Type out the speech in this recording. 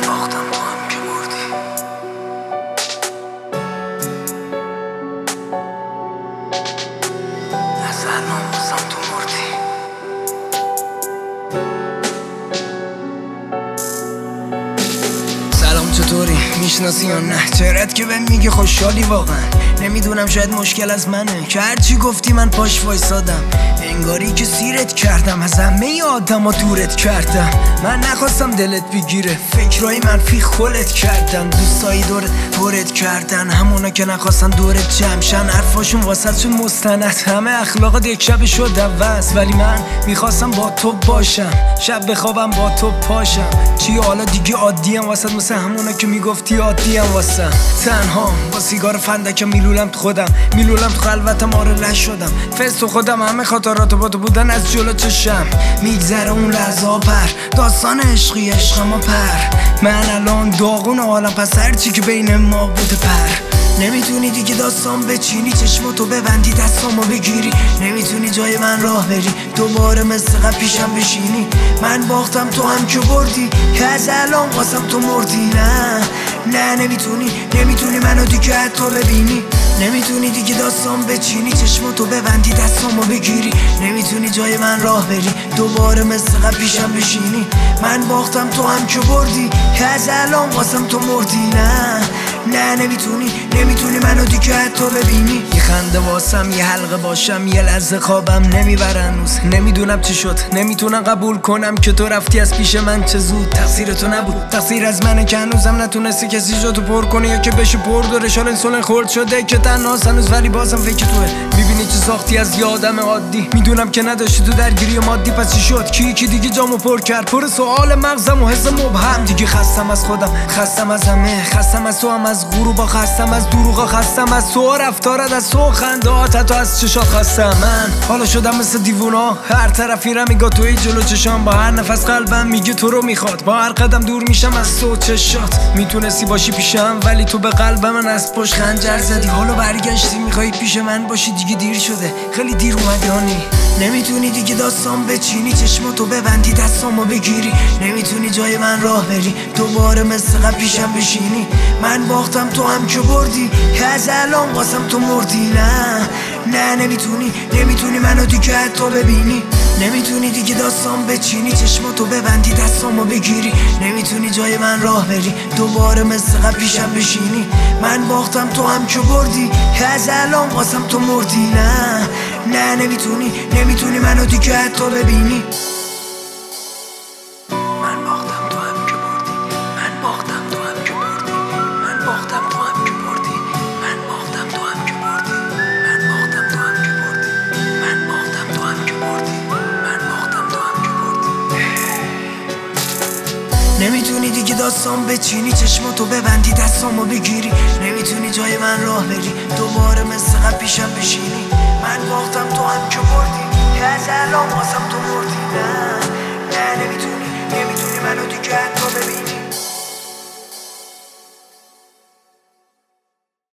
باختم تو هم که بردی. از الان واسم تو مردی. سلام چطوری؟ میشناسی یا نه؟ چهرت که بهم میگه خوشحالی واقعا. نمیدونم شاید مشکل از منه که هرچی گفتی من پاش وایسادم. انگاری که سیرت کردم، از همه آدما دورت کردم. من نخواستم دلت بگیره، فکرای منفی خولت کردن. دوستایی دورت پرت کردن، همونا که نخواستن دورت جمشن. حرفاشون واسهشون مستند، همه اخلاقات یک شب شد عوض. ولی من میخواستم با تو باشم، شب بخوابم با تو پاشم. چی حالا دیگه عادیم واسه مثل همونا که میگفتی عادیم واسه. تنها با سیگار فندکم میلولم تو خودم، میلولم تو خلوتم، آره لش شدم. فست تو خودم، همه خاطرات با تو بودن از جلو چشم. میگذره اون لحظه پر، داستان عشقی عشق ما پر. من الان داغون حالم، پس هرچی که بین ما بوده پر. نمیتونی دیگه داستان بچینی، چشماتو ببندی دستامو بگیری. نمیتونی جای من راه بری، دوباره مثل قبل پیشم بشینی. من باختم تو هم که بردی، که از الان واسم تو مردی. نه نمیتونی منو دیگه حتی ببینی. نمیتونی دیگه داستان بچینی، چشماتو ببندی دستامو بگیری. نمیتونی جای من راه بری، دوباره مثل قبل پیشم بشینی. من باختم تو هم که بردی، که از الان واسم تو مردی. نه نمیتونی منو دیگه حتی ببینی. یه خنده واسم، یه حلقه باشم، یه لحظه خوابم نمیبره هنوز. نمیدونم چی شد، نمیتونم قبول کنم که تو رفتی از پیش من. چه زود، تقصیر تو نبود، تقصیر از منه که هنوزم نتونستی کسی جاتو پر کنه، یا که بشه پر دارش. حالا انسولین خورد شده که تنهاست هنوز، ولی بازم فکر توه. میبینی چه ساختی از یه آدم عادی. میدونم که نداشتی تو درگیری مادی، پس چی شد؟ کی دیگه جامو پر کرد؟ پر سوال مغزم و حس مبهم. دیگه خستم از خودم، خستم از همه، خستم از تو، هم از غروبا، خستم از دروغا، خستم از تو رفتارت، از تو خندهات، تو از چشات خستم. من حالا شدم مثل دیوونا، هر طرفی رو میگه توی جلو چشام. با هر نفس قلبم میگه تو رو میخواد، با هر قدم دور میشم از تو چشات. میتونستی باشی پیشم، ولی تو به قلب من از پشت خنجر زدی. حالا برگشتی میخوای پیش من باشی، دیگه دیر شده، خیلی دیر اومدی هانی. نمیتونی دیگه داستان بچینی، چشماتو ببندی دستامو بگیری. نمیتونی جای من راه بری، دوباره مثل قبل پیشم بشینی. من باختم تو هم که بردی، که از الان واسم تو مردی. نه نمیتونی منو دیگه حتی ببینی. نمیتونی دیگه داستان بچینی، چشماتو ببندی دستامو بگیری. نمیتونی جای من راه بری، دوباره مثل قبل پیشم بشینی. من باختم تو هم که بردی، که از الان واسم تو مردی. نه نمیتونی منو دیگه حتی ببینی. نمیتونی دیگه داستان بچینی، چشماتو ببندی دستامو بگیری. نمیتونی جای من راه بری، دوباره مثل قبل پیشم بشینی. من باختم تو هم که بردی، که از الان واسم تو